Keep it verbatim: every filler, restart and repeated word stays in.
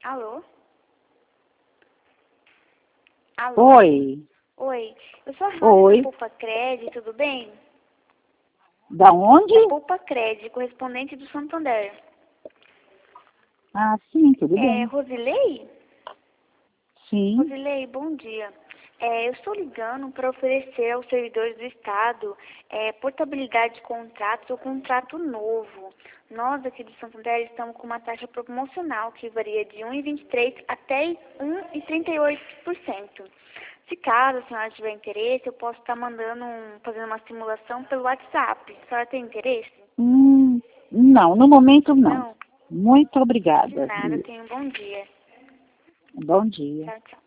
Alô? Alô? Oi. Oi. Eu sou a Rani Oi. da Poupa Cred, tudo bem? Da onde? Da Poupa Cred, correspondente do Santander. Ah, sim, tudo É, bem. Rosilei? Sim. Rosilei, bom dia. É, eu estou ligando para oferecer aos servidores do Estado é, portabilidade de contratos ou contrato novo. Nós aqui do Santander estamos com uma taxa promocional que varia de um vírgula vinte e três por cento até um vírgula trinta e oito por cento. Se caso a senhora tiver interesse, eu posso estar mandando, um, fazendo uma simulação pelo WhatsApp. A senhora tem interesse? Hum, não, no momento não. Não? Muito De obrigada. nada, tenha um bom dia. Bom dia. Tchau, tchau.